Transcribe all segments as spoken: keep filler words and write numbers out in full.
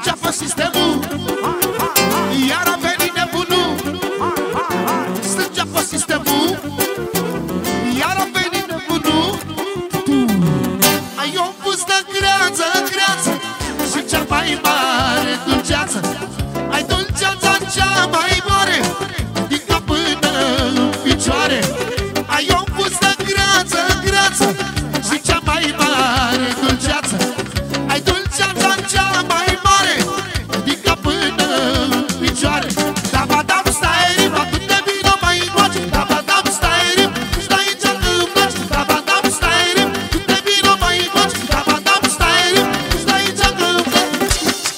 înceapă sistemul. Iar a venit nebunul să înceapă sistemul. Iar a venit nebunul. Ai o pustă greață, greață și cea mai mare dulceață. Ai dulceața cea mai mare din cap până în picioare. Ai o pustă greață, greață și cea mai mare dulceață. Ai dulceața cea mai mare din cap până în picioare. Dabadam stai, ba tu te vino mai încoace. Dabadam stai, stai în cea când pleci. Dabadam stai, tu te vino mai încoace. Dabadam stai, stai în cea când pleci.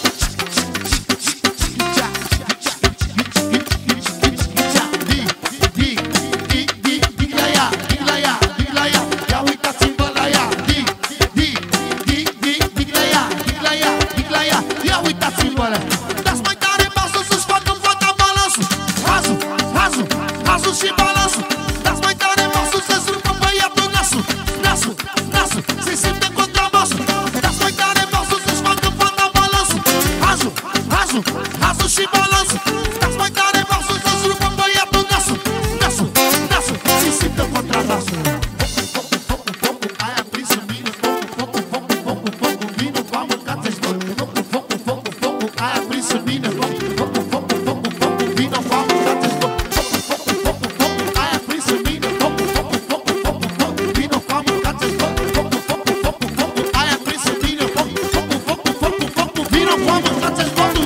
Dig, dig, dig, dig la ea, dig la ea, dig la ea. Ia uitați-vă la ea. Dig, dig, dig, dig, dig la ea, dig la ea, dig la ea. Ia uitați-vă la ea. Dați mai tare basul să-și facă fata balansul. Hazul, hazul, hazul și balansul. Dați mai tare basul să-și rupă băiatul nasul. Nasul, nasul, se simte contrabasul. Dați mai tare basul să-și facă fata balansul. Hazul, hazul, hazul și balansul. Dați mai tare basul să-și rupă băiatul nasul. Nasul, nasul, se simte contrabasul. Ai aprins în mine focul, focul, focul, focul, focul. Vino cu amâncați-și focul, focul, focul, focul, focul. Ai aprins în mine focul, focul, focul, focul, focul. Vino cu amâncați-și focul, focul, focul, focul, focul. Ai aprins în mine focul, focul, focul, focul, focul. Vino cu amâncați-și focul, focul, focul, focul, focul. Ai aprins în mine focul, focul, focul, focul, focul. Vino cu amâncați-și focul.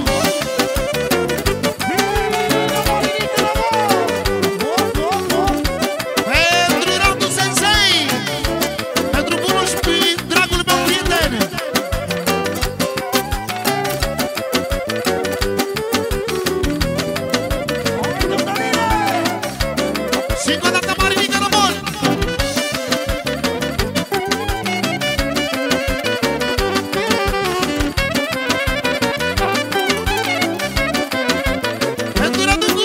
Pentru Radu Sensei, pentru bunul și dragul meu prieten. Și încă o dată mare mică la bol. Pentru Radu Gu.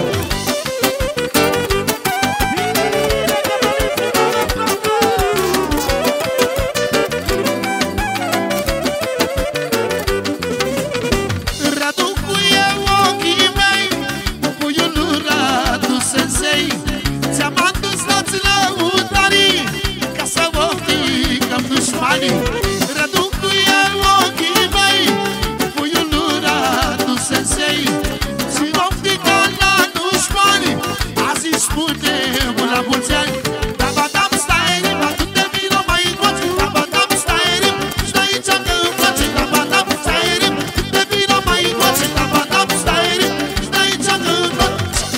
Radu cu eu ochii mei, puiul lui Radu Sensei. Ți-am adus toți lăutarii ca să ofticăm dușmanii. Radu cu eu ochii mei, puiul lui Radu Sensei. Și ofticăm la dușmanii, azi își punem la mulți ani. Dabadam stai, ba tu te vino mai încoace. Dabadam stai, stai în cea că îmi place. Dabadam stai, tu te vino mai încoace. Dabadam stai, stai în cea că îmi place.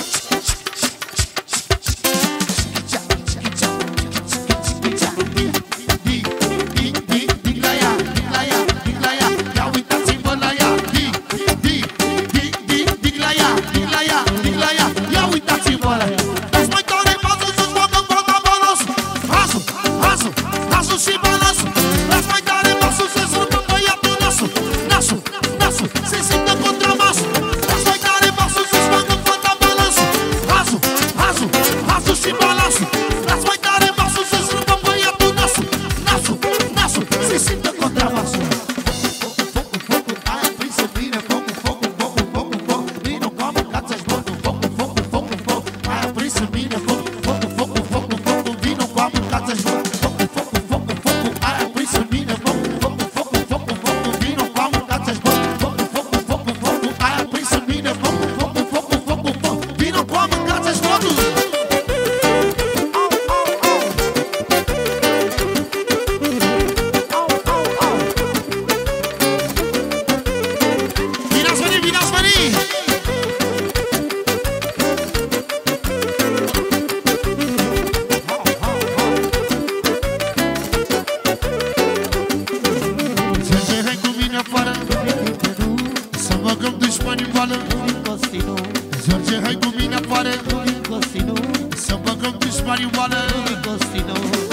Dig, dig, dig, dig la ea, dig la ea, dig la ea. Ia uitați-vă la ea. Dig, dig, dig, dig, dig la ea, dig la ea, dig la ea. Ia uitați-vă la ea. Dați mai tare basul să-și facă fata balansul. Hazul, hazul, hazul și balansul. Dați mai tare basul să-și rupă băiatul nasul. Nasul, nasul, se simte contrabasul. Dați mai tare basul să-și facă fata balansul. Hazul, hazul, hazul și balansul. Dați mai tare basul să-și rupă băiatul nasul. Nasul, nasul, se simte contrabasul. Focul, focul, focul, ai aprins în mine focul, focul, focul, focul, focul. Vino cu amâncați-și focul, focul, focul, focul, focul. Ai aprins în mine focul, focul, focul, focul, focul. Vino cu amâncați-și focul, focul, focul, focul, focul. Ai aprins în mine focul, focul, focul, focul, focul. Vino cu amâncați-și focul, focul, focul, focul, focul. Ai aprins în mine focul, focul, focul, focul, focul. Vino cu amâncați-și focul. Bine ați venit, bine ați venit! Serge, hai cu mine afară să băgăm dușmani în vală. Serge, hai cu mine afară să băgăm dușmani în vală.